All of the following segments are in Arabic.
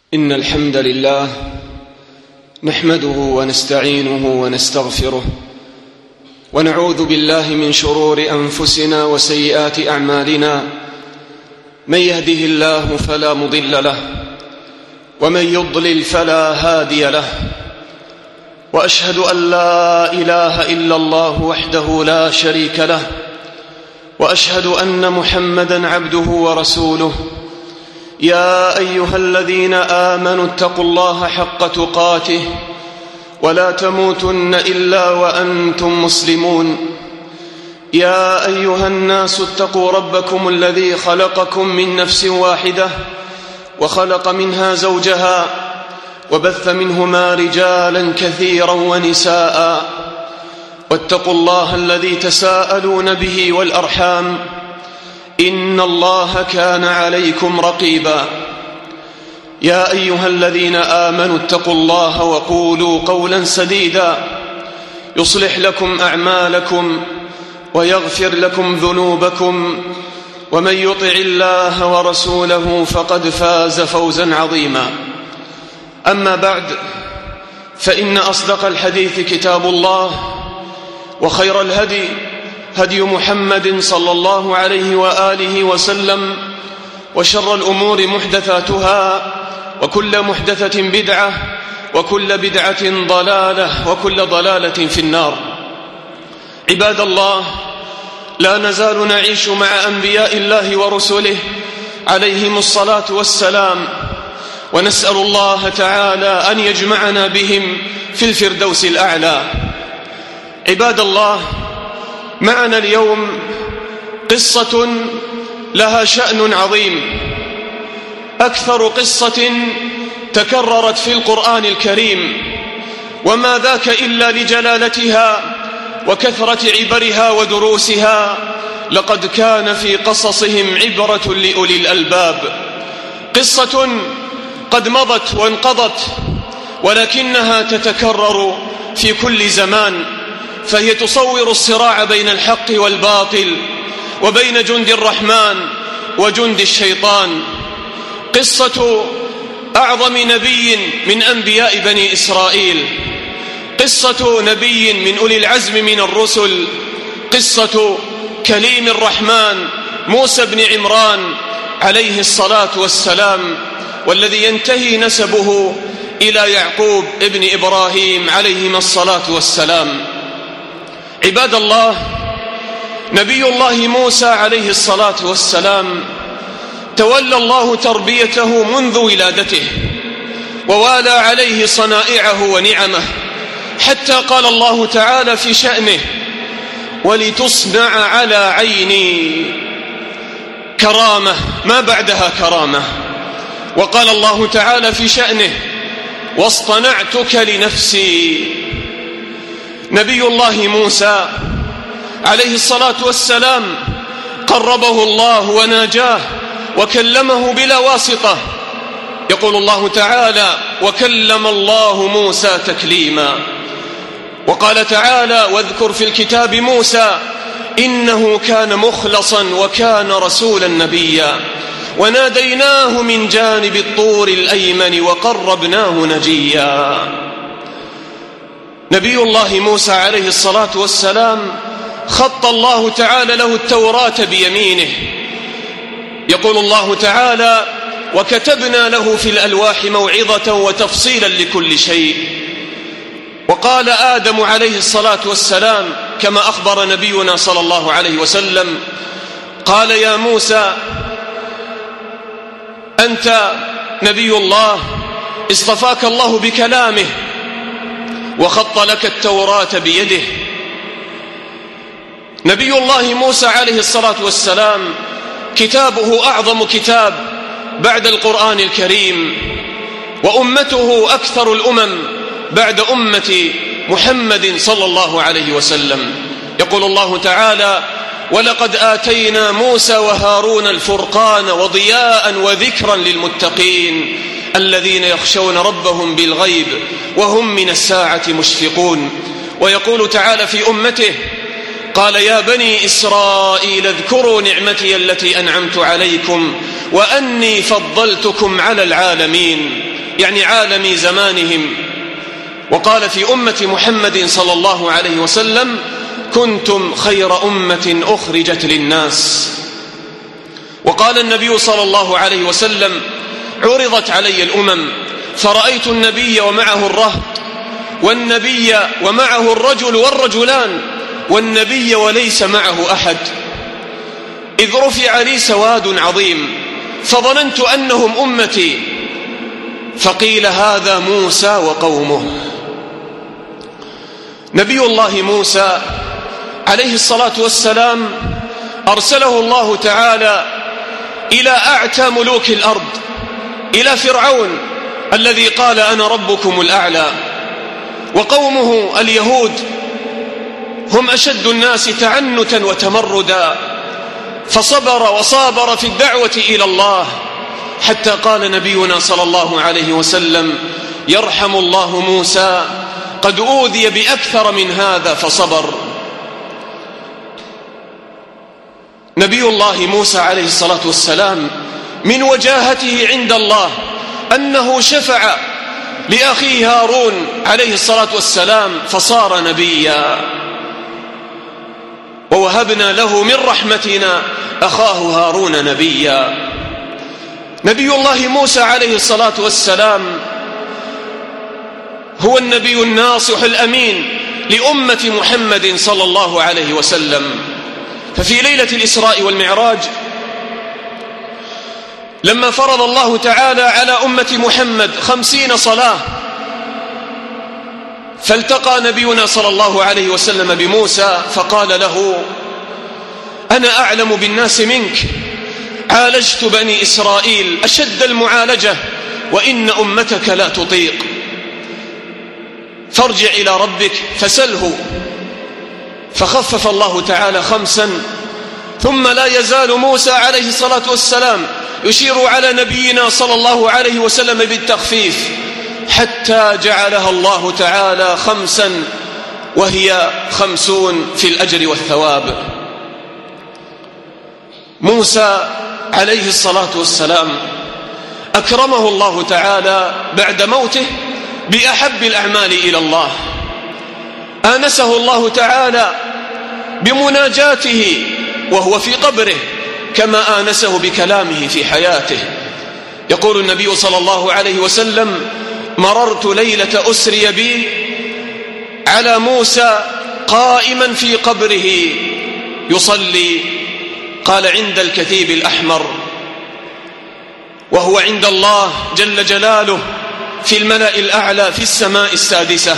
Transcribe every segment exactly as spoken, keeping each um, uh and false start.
إن الحمد لله نحمده ونستعينه ونستغفره ونعوذ بالله من شرور أنفسنا وسيئات أعمالنا. من يهده الله فلا مضل له ومن يضلل فلا هادي له، وأشهد أن لا إله إلا الله وحده لا شريك له، وأشهد أن محمدًا عبده ورسوله. يا أيها الذين آمنوا اتقوا الله حق تقاته ولا تموتن إلا وأنتم مسلمون. يا أيها الناس اتقوا ربكم الذي خلقكم من نفس واحدة وخلق منها زوجها وبث منهما رجالا كثيرا ونساء، واتقوا الله الذي تساءلون به والأرحام إن الله كان عليكم رقيبا. يا أيها الذين آمنوا اتقوا الله وقولوا قولا سديدا يصلح لكم أعمالكم ويغفر لكم ذنوبكم، ومن يطع الله ورسوله فقد فاز فوزا عظيما. أما بعد، فإن أصدق الحديث كتاب الله، وخير الهدي هدي محمد صلى الله عليه وآله وسلم، وشر الأمور محدثاتها، وكل محدثة بدعة، وكل بدعة ضلالة، وكل ضلالة في النار. عباد الله، لا نزال نعيش مع أنبياء الله ورسله عليهم الصلاة والسلام، ونسأل الله تعالى أن يجمعنا بهم في الفردوس الأعلى. عباد الله، معنا اليوم قصة لها شأن عظيم، أكثر قصة تكررت في القرآن الكريم، وما ذاك إلا لجلالتها وكثرة عبرها ودروسها. لقد كان في قصصهم عبرة لأولي الألباب. قصة قد مضت وانقضت، ولكنها تتكرر في كل زمان، فهي تصور الصراع بين الحق والباطل، وبين جند الرحمن وجند الشيطان. قصة أعظم نبي من أنبياء بني إسرائيل، قصة نبي من أولي العزم من الرسل، قصة كليم الرحمن موسى بن عمران عليه الصلاة والسلام، والذي ينتهي نسبه إلى يعقوب ابن إبراهيم عليهما الصلاة والسلام. عباد الله، نبي الله موسى عليه الصلاة والسلام تولى الله تربيته منذ ولادته، ووالى عليه صنائعه ونعمه، حتى قال الله تعالى في شأنه: ولتصنع على عيني. كرامة ما بعدها كرامة. وقال الله تعالى في شأنه: واصطنعتك لنفسي. نبي الله موسى عليه الصلاة والسلام قربه الله وناجاه وكلمه بلا واسطة. يقول الله تعالى: وكلم الله موسى تكليما. وقال تعالى: واذكر في الكتاب موسى إنه كان مخلصا وكان رسولا نبيا، وناديناه من جانب الطور الأيمن وقربناه نجيا. نبي الله موسى عليه الصلاة والسلام خط الله تعالى له التوراة بيمينه. يقول الله تعالى: وكتبنا له في الألواح موعظة وتفصيلا لكل شيء. وقال آدم عليه الصلاة والسلام كما أخبر نبينا صلى الله عليه وسلم، قال: يا موسى أنت نبي الله، اصطفاك الله بكلامه وخط لك التوراة بيده. نبي الله موسى عليه الصلاة والسلام كتابه أعظم كتاب بعد القرآن الكريم، وأمته أكثر الأمم بعد أمة محمد صلى الله عليه وسلم. يقول الله تعالى: ولقد آتينا موسى وهارون الفرقان وضياء وذكرا للمتقين الذين يخشون ربهم بالغيب وهم من الساعة مشفقون. ويقول تعالى في أمته: قال: يا بني إسرائيل اذكروا نعمتي التي أنعمت عليكم وأني فضلتكم على العالمين. يعني عالم زمانهم، وقال في أمة محمد صلى الله عليه وسلم: كنتم خير أمة أخرجت للناس. وقال النبي صلى الله عليه وسلم: عرضت علي الأمم فرأيت النبي ومعه الرهط، والنبي ومعه الرجل والرجلان، والنبي وليس معه أحد، إذ رفع لي سواد عظيم فظننت أنهم أمتي، فقيل: هذا موسى وقومه. نبي الله موسى عليه الصلاة والسلام أرسله الله تعالى إلى أعتى ملوك الأرض، إلى فرعون الذي قال: أنا ربكم الأعلى، وقومه اليهود هم أشد الناس تعنتا وتمردا، فصبر وصابر في الدعوة إلى الله، حتى قال نبينا صلى الله عليه وسلم: يرحم الله موسى، قد أوذي بأكثر من هذا فصبر. نبي الله موسى عليه الصلاة والسلام من وجاهته عند الله أنه شفع لأخيه هارون عليه الصلاة والسلام فصار نبيا، ووهبنا له من رحمتنا أخاه هارون نبيا. نبي الله موسى عليه الصلاة والسلام هو النبي الناصح الأمين لأمة محمد صلى الله عليه وسلم. ففي ليلة الإسراء والمعراج لما فرض الله تعالى على أمة محمد خمسين صلاة، فالتقى نبينا صلى الله عليه وسلم بموسى فقال له: أنا أعلم بالناس منك، عالجت بني إسرائيل أشد المعالجة، وإن أمتك لا تطيق، فارجع إلى ربك فسله. فخفف الله تعالى خمسا، ثم لا يزال موسى عليه الصلاة والسلام يشير على نبينا صلى الله عليه وسلم بالتخفيف، حتى جعلها الله تعالى خمسا، وهي خمسون في الأجر والثواب. موسى عليه الصلاة والسلام أكرمه الله تعالى بعد موته بأحب الأعمال إلى الله، آنسه الله تعالى بمناجاته وهو في قبره، كما آنسه بكلامه في حياته. يقول النبي صلى الله عليه وسلم: مررت ليلة أسري بي على موسى قائما في قبره يصلي، قال: عند الكثيب الأحمر، وهو عند الله جل جلاله في الملأ الأعلى في السماء السادسة.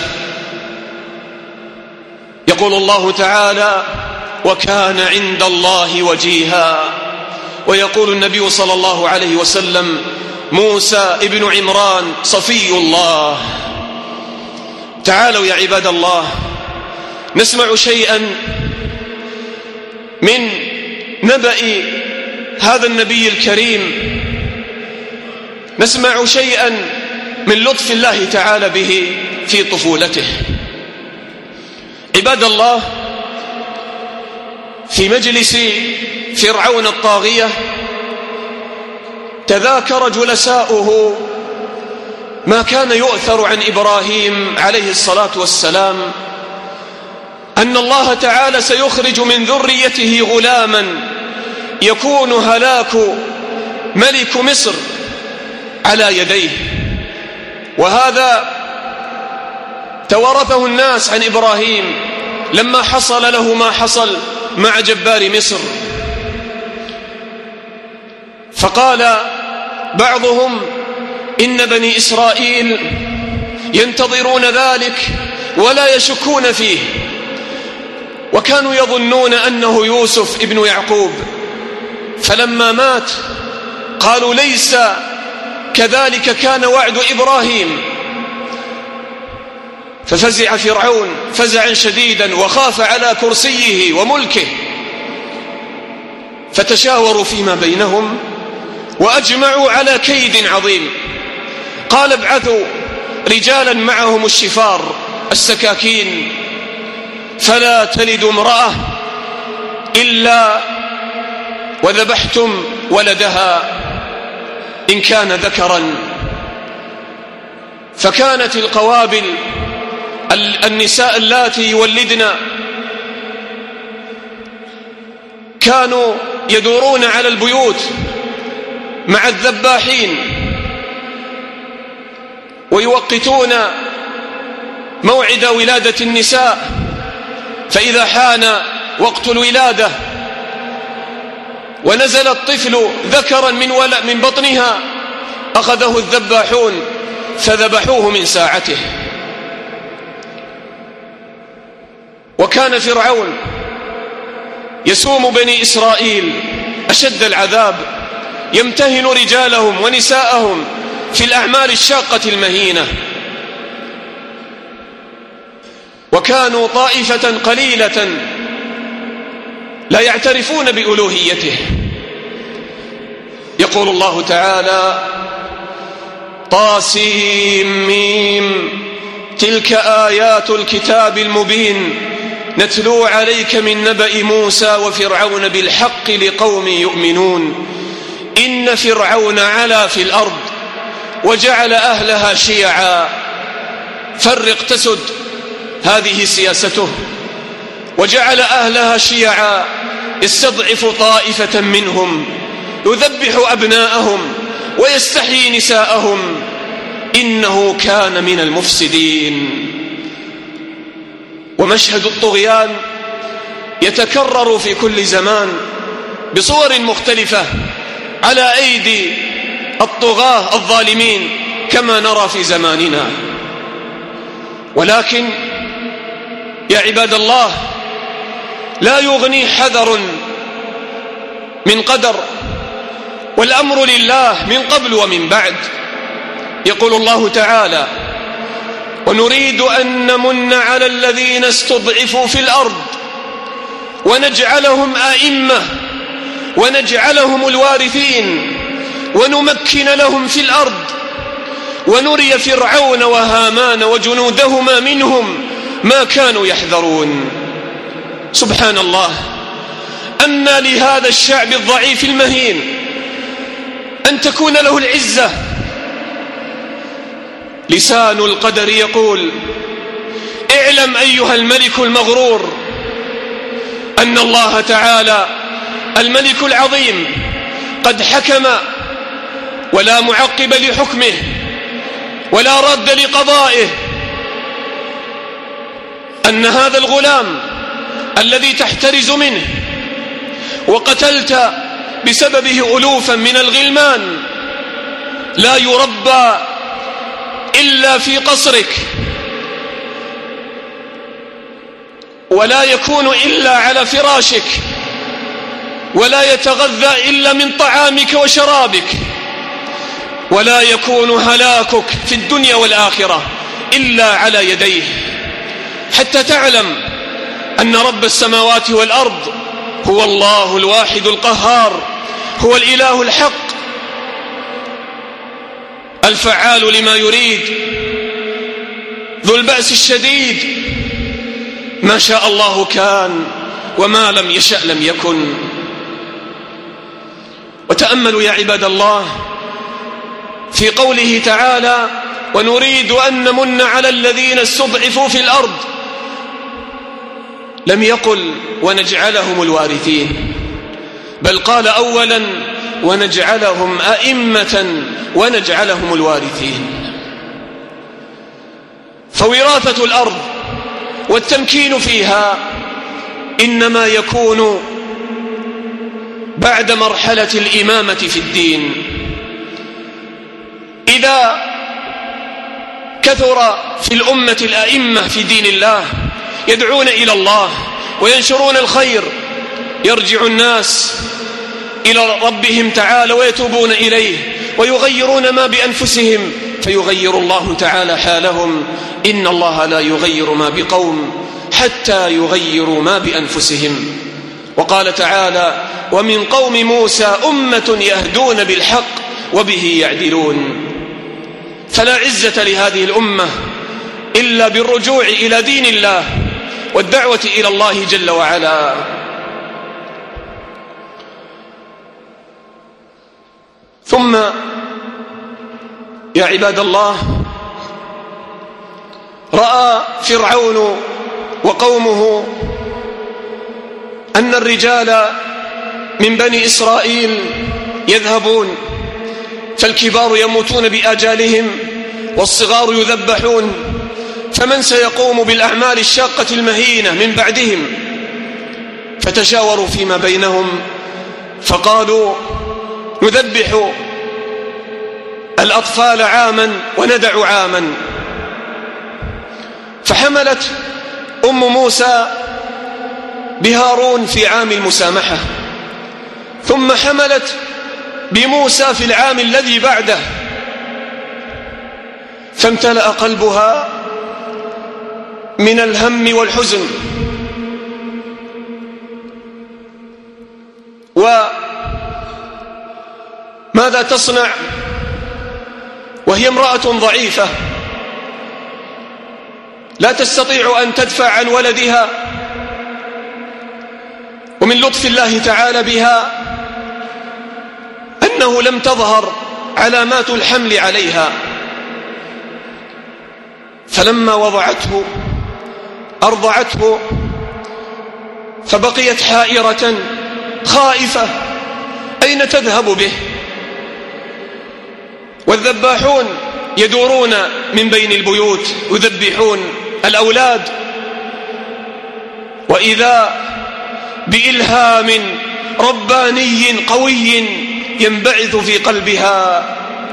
يقول الله تعالى: وكان عند الله وجيها. ويقول النبي صلى الله عليه وسلم: موسى ابن عمران صفي الله. تعالوا يا عباد الله نسمع شيئا من نبأ هذا النبي الكريم، نسمع شيئا من لطف الله تعالى به في طفولته. عباد الله، في مجلس فرعون الطاغية تذاكر جلساؤه ما كان يؤثر عن إبراهيم عليه الصلاة والسلام، أن الله تعالى سيخرج من ذريته غلاما يكون هلاك ملك مصر على يديه. وهذا توارثه الناس عن إبراهيم لما حصل له ما حصل مع جبار مصر. فقال بعضهم: إن بني إسرائيل ينتظرون ذلك ولا يشكون فيه، وكانوا يظنون أنه يوسف ابن يعقوب، فلما مات قالوا: ليس كذلك، كان وعد إبراهيم. ففزع فرعون فزعا شديدا وخاف على كرسيه وملكه، فتشاوروا فيما بينهم وأجمعوا على كيد عظيم. قال: ابعثوا رجالا معهم الشفار السكاكين، فلا تلد امرأة إلا وذبحتم ولدها إن كان ذكرا. فكانت القوابل النساء اللاتي يولدن كانوا يدورون على البيوت مع الذباحين ويوقتون موعد ولادة النساء، فإذا حان وقت الولادة ونزل الطفل ذكرا من, من بطنها أخذه الذباحون فذبحوه من ساعته. وكان فرعون يسوم بني إسرائيل أشد العذاب، يمتهن رجالهم ونساءهم في الأعمال الشاقة المهينة، وكانوا طائفة قليلة لا يعترفون بألوهيته. يقول الله تعالى: طاسيم ميم تلك آيات الكتاب المبين نتلو عليك من نبأ موسى وفرعون بالحق لقوم يؤمنون إن فرعون علا في الأرض وجعل أهلها شيعا فرق تسد، هذه سياسته، وجعل أهلها شيعا يستضعف طائفة منهم يذبح أبناءهم ويستحيي نساءهم إنه كان من المفسدين. ومشهد الطغيان يتكرر في كل زمان بصور مختلفة على أيدي الطغاة الظالمين كما نرى في زماننا. ولكن يا عباد الله، لا يغني حذر من قدر، والأمر لله من قبل ومن بعد. يقول الله تعالى: ونريد أن نمن على الذين استضعفوا في الأرض ونجعلهم أئمة ونجعلهم الوارثين ونمكن لهم في الأرض ونري فرعون وهامان وجنودهما منهم ما كانوا يحذرون. سبحان الله، أن لهذا الشعب الضعيف المهين أن تكون له العزة. لسان القدر يقول: اعلم أيها الملك المغرور أن الله تعالى الملك العظيم قد حكم ولا معقب لحكمه ولا رد لقضائه، أن هذا الغلام الذي تحترز منه وقتلت بسببه ألوفا من الغلمان لا يربى إلا في قصرك، ولا يكون إلا على فراشك، ولا يتغذى إلا من طعامك وشرابك، ولا يكون هلاكك في الدنيا والآخرة إلا على يديه، حتى تعلم أن رب السماوات والأرض هو الله الواحد القهار، هو الإله الحق الفعال لما يريد، ذو البأس الشديد. ما شاء الله كان وما لم يشأ لم يكن. وتأملوا يا عباد الله في قوله تعالى: ونريد أن نمن على الذين استضعفوا في الأرض، لم يقل ونجعلهم الوارثين، بل قال أولا ونجعلهم أئمة ونجعلهم الوارثين. فوراثة الأرض والتمكين فيها إنما يكون بعد مرحلة الإمامة في الدين. إذا كثر في الأمة الأئمة في دين الله يدعون إلى الله وينشرون الخير، يرجع الناس إلى ربهم تعالى ويتوبون إليه ويغيرون ما بأنفسهم فيغير الله تعالى حالهم. إن الله لا يغير ما بقوم حتى يغيروا ما بأنفسهم. وقال تعالى: ومن قوم موسى أمة يهدون بالحق وبه يعدلون. فلا عزة لهذه الأمة إلا بالرجوع إلى دين الله والدعوة إلى الله جل وعلا. ثم يا عباد الله رأى فرعون وقومه أن الرجال من بني إسرائيل يذهبون، فالكبار يموتون بآجالهم والصغار يذبحون، فمن سيقوم بالأعمال الشاقة المهينة من بعدهم؟ فتشاوروا فيما بينهم فقالوا نذبح الأطفال عاما وندع عاما. فحملت أم موسى بهارون في عام المسامحة، ثم حملت بموسى في العام الذي بعده، فامتلأ قلبها من الهم والحزن. وماذا تصنع وهي امرأة ضعيفة لا تستطيع أن تدفع عن ولدها؟ ومن لطف الله تعالى بها أنه لم تظهر علامات الحمل عليها، فلما وضعته أرضعته فبقيت حائرة خائفة أين تذهب به؟ والذباحون يدورون من بين البيوت يذبحون الأولاد، وإذا بإلهام رباني قوي ينبعث في قلبها: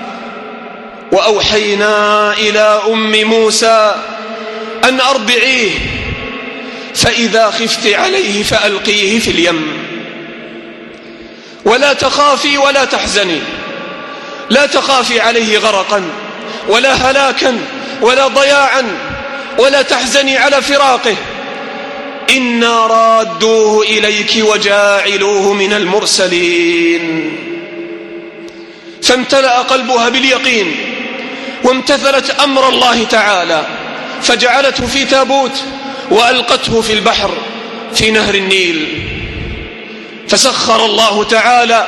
وأوحينا إلى أم موسى أن أرضعيه فإذا خفت عليه فألقيه في اليم ولا تخافي ولا تحزني. لا تخافي عليه غرقا ولا هلاكا ولا ضياعا، ولا تحزني على فراقه، إنا رادوه إليك وجاعلوه من المرسلين. فامتلأ قلبها باليقين وامتثلت أمر الله تعالى، فجعلته في تابوت وألقته في البحر في نهر النيل. فسخر الله تعالى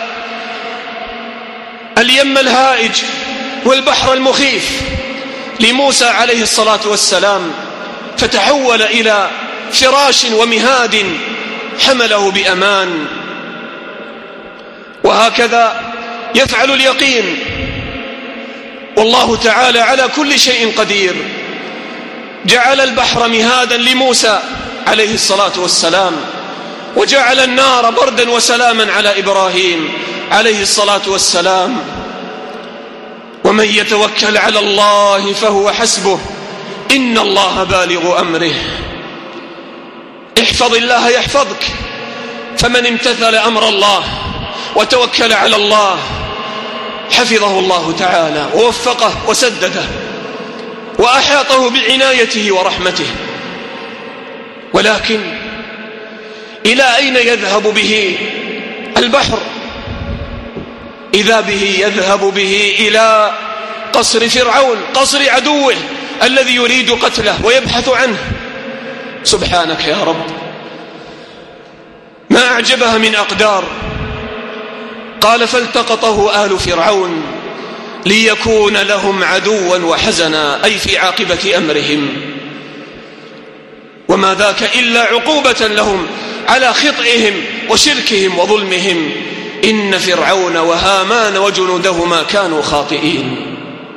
اليم الهائج والبحر المخيف لموسى عليه الصلاة والسلام، فتحول إلى فراش ومهاد حمله بأمان. وهكذا يفعل اليقين، والله تعالى على كل شيء قدير. جعل البحر مهادا لموسى عليه الصلاة والسلام، وجعل النار بردا وسلاما على إبراهيم عليه الصلاة والسلام. ومن يتوكل على الله فهو حسبه إن الله بالغ أمره. احفظ الله يحفظك، فمن امتثل أمر الله وتوكل على الله حفظه الله تعالى ووفقه وسدده وأحاطه بعنايته ورحمته. ولكن إلى أين يذهب به البحر؟ إذا به يذهب به إلى قصر فرعون، قصر عدوه الذي يريد قتله ويبحث عنه. سبحانك يا رب، ما أعجبها من أقدار. قال فالتقطه آل فرعون ليكون لهم عدوا وحزنا، أي في عاقبة أمرهم. وما ذاك إلا عقوبة لهم على خطئهم وشركهم وظلمهم. إن فرعون وهامان وجنودهما كانوا خاطئين.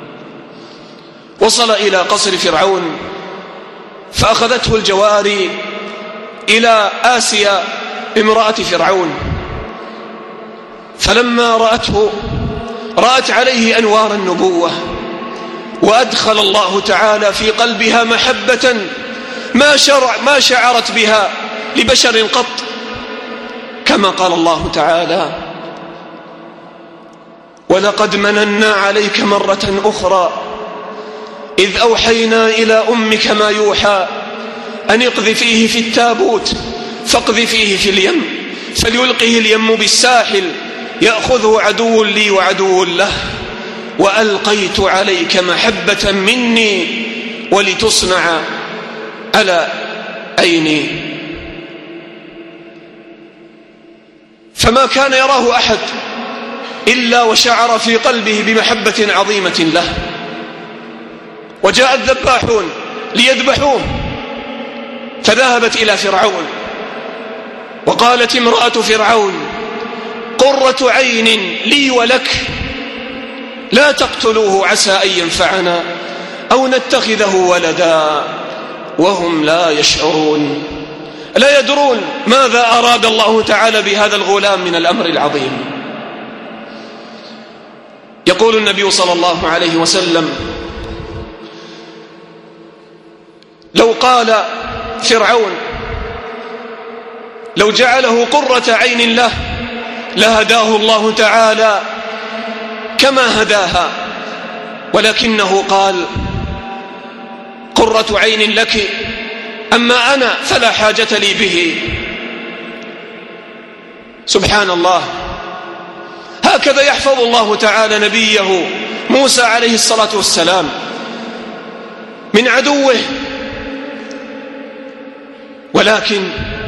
وصل إلى قصر فرعون فأخذته الجواري إلى آسيا امرأة فرعون، فلما رأته رأت عليه أنوار النبوة، وأدخل الله تعالى في قلبها محبة ما, شرع ما شعرت بها لبشر قط، كما قال الله تعالى: ولقد مننا عليك مرة أخرى إذ أوحينا إلى أمك ما يوحى أن اقذفيه في التابوت فاقذفيه في اليم فليلقه اليم بالساحل يأخذه عدو لي وعدو له وألقيت عليك محبة مني ولتصنع على عيني. فما كان يراه أحد إلا وشعر في قلبه بمحبة عظيمة له. وجاء الذباحون ليذبحوه، فذهبت إلى فرعون وقالت امرأة فرعون قرة عين لي ولك لا تقتلوه عسى أن ينفعنا أو نتخذه ولدا وهم لا يشعرون، لا يدرون ماذا أراد الله تعالى بهذا الغلام من الأمر العظيم. يقول النبي صلى الله عليه وسلم لو قال فرعون لو جعله قرة عين له لهداه الله تعالى كما هداها، ولكنه قال قرة عين لك أما أنا فلا حاجة لي به. سبحان الله، هكذا يحفظ الله تعالى نبيه موسى عليه الصلاة والسلام من عدوه. ولكن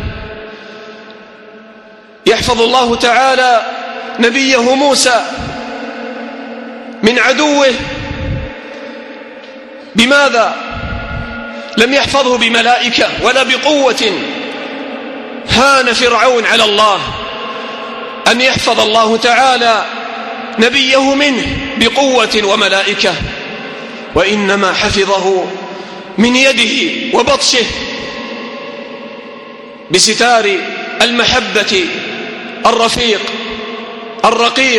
يحفظ الله تعالى نبيه موسى من عدوه بماذا؟ لم يحفظه بملائكة ولا بقوة. هان فرعون على الله أن يحفظ الله تعالى نبيه منه بقوة وملائكة، وإنما حفظه من يده وبطشه بستار المحبة الرفيق الرقيق،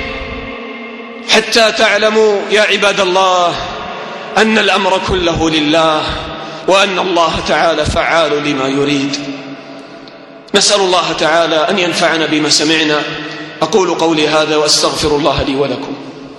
حتى تعلموا يا عباد الله أن الأمر كله لله وأن الله تعالى فعال لما يريد. نسأل الله تعالى أن ينفعنا بما سمعنا. أقول قولي هذا وأستغفر الله لي ولكم.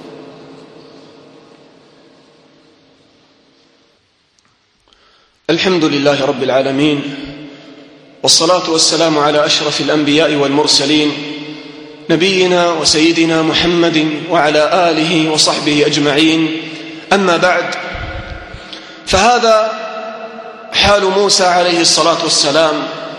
الحمد لله رب العالمين، والصلاة والسلام على أشرف الأنبياء والمرسلين نبينا وسيدنا محمد وعلى آله وصحبه أجمعين. أما بعد، فهذا حال موسى عليه الصلاة والسلام.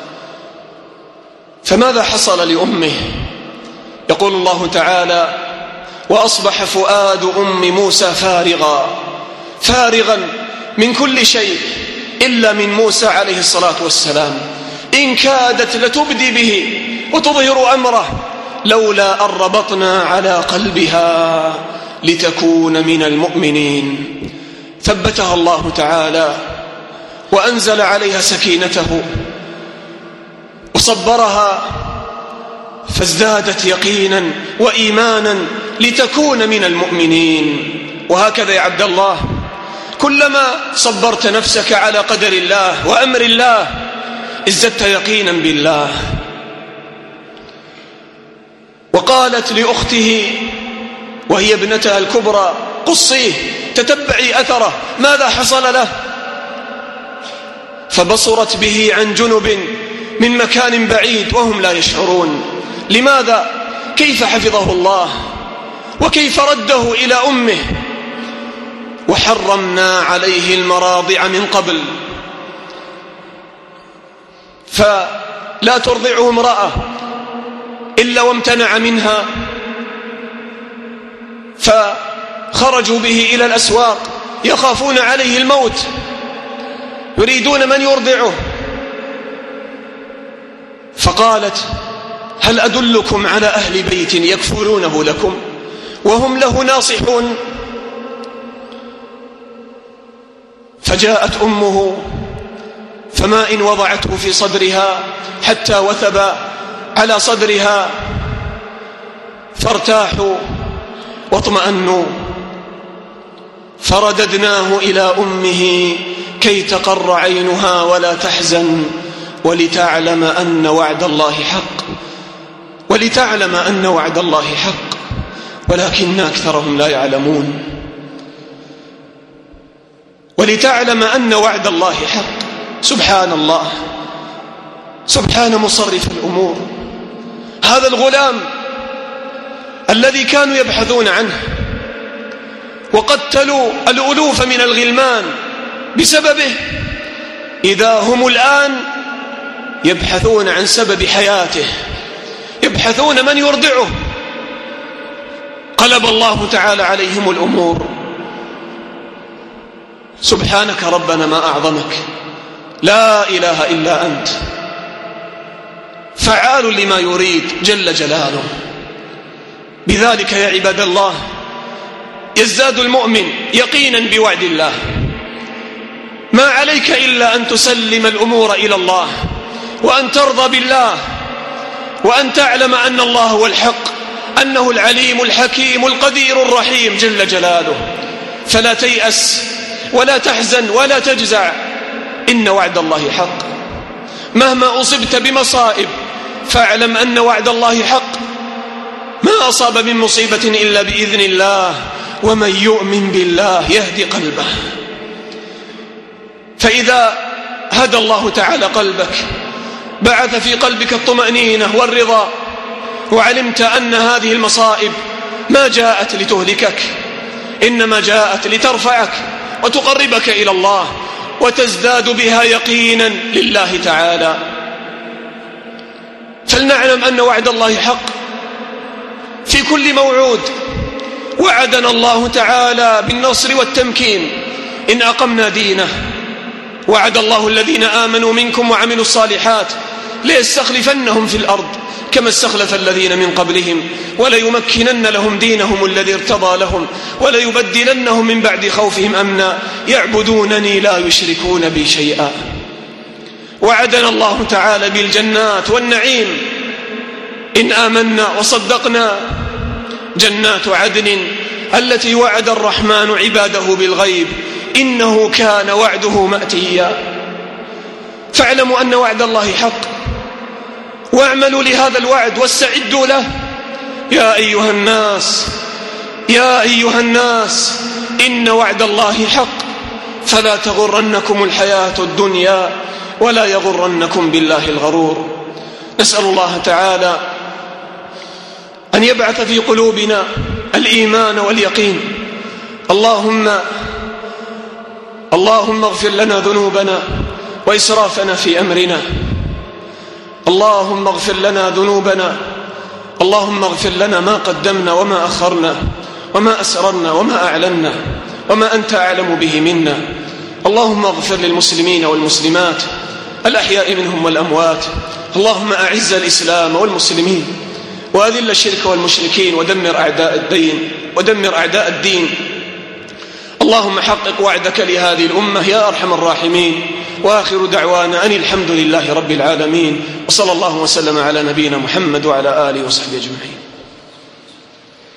فماذا حصل لأمه؟ يقول الله تعالى وأصبح فؤاد أم موسى فارغا فارغا من كل شيء إلا من موسى عليه الصلاة والسلام، إن كادت لتبدي به وتظهر أمره لولا أن ربطنا على قلبها لتكون من المؤمنين. ثبتها الله تعالى وأنزل عليها سكينته وصبرها فازدادت يقينا وإيمانا لتكون من المؤمنين. وهكذا يا عبد الله، كلما صبرت نفسك على قدر الله وأمر الله ازددت يقينا بالله. وقالت لأخته وهي ابنتها الكبرى قصيه تتبعي أثره ماذا حصل له، فبصرت به عن جنب من مكان بعيد وهم لا يشعرون. لماذا؟ كيف حفظه الله وكيف رده إلى أمه. وحرمنا عليه المراضع من قبل، فلا ترضعه امرأة إلا وامتنع منها، فخرجوا به إلى الأسواق يخافون عليه الموت، يريدون من يرضعه. فقالت هل أدلكم على أهل بيت يكفلونه لكم وهم له ناصحون؟ فجاءت أمه فما إن وضعته في صدرها حتى وثب على صدرها، فارتاحوا واطمأنوا. فرددناه إلى أمه كي تقر عينها ولا تحزن ولتعلم أن وعد الله حق ولتعلم أن وعد الله حق ولكن أكثرهم لا يعلمون. ولتعلم أن وعد الله حق. سبحان الله، سبحان مصرف الأمور. هذا الغلام الذي كانوا يبحثون عنه وقتلوا الألوف من الغلمان بسببه، إذا هم الآن يبحثون عن سبب حياته، يبحثون من يرضعه. قلب الله تعالى عليهم الأمور، سبحانك ربنا ما أعظمك، لا إله إلا أنت، فعال لما يريد جل جلاله. بذلك يا عباد الله يزداد المؤمن يقينا بوعد الله. ما عليك إلا أن تسلم الأمور إلى الله، وأن ترضى بالله، وأن تعلم أن الله هو الحق، أنه العليم الحكيم القدير الرحيم جل جلاله. فلا تيأس ولا تحزن ولا تجزع، إن وعد الله حق. مهما أصبت بمصائب فاعلم أن وعد الله حق. ما أصاب من مصيبة إلا بإذن الله، ومن يؤمن بالله يهدي قلبه. فإذا هدى الله تعالى قلبك بعث في قلبك الطمأنينة والرضا، وعلمت أن هذه المصائب ما جاءت لتهلكك، إنما جاءت لترفعك وتقربك إلى الله، وتزداد بها يقينا لله تعالى. فلنعلم أن وعد الله حق في كل موعود. وعدنا الله تعالى بالنصر والتمكين إن أقمنا دينه. وعد الله الذين آمنوا منكم وعملوا الصالحات ليستخلفنهم في الأرض كما استخلف الذين من قبلهم، وليمكنن لهم دينهم الذي ارتضى لهم، وليبدلنهم من بعد خوفهم أمنا يعبدونني لا يشركون بي شيئا. وعدنا الله تعالى بالجنات والنعيم إن آمنا وصدقنا، جنات عدن التي وعد الرحمن عباده بالغيب إنه كان وعده مأتيا. فاعلموا أن وعد الله حق، واعملوا لهذا الوعد واستعدوا له. يا أيها الناس يا أيها الناس إن وعد الله حق، فلا تغرنكم الحياة الدنيا ولا يغرنكم بالله الغرور. نسأل الله تعالى أن يبعث في قلوبنا الإيمان واليقين. اللهم اللهم اغفر لنا ذنوبنا وإسرافنا في أمرنا. اللهم اغفر لنا ذنوبنا. اللهم اغفر لنا ما قدمنا وما أخرنا، وما أسررنا وما أعلنا، وما أنت أعلم به منا. اللهم اغفر للمسلمين والمسلمات الأحياء منهم والأموات. اللهم أعز الإسلام والمسلمين، وأذل الشرك والمشركين، ودمر أعداء الدين ودمر أعداء الدين. اللهم حقق وعدك لهذه الأمة يا أرحم الراحمين. وآخر دعوانا أن الحمد لله رب العالمين، وصلى الله وسلم على نبينا محمد وعلى آله وصحبه أجمعين.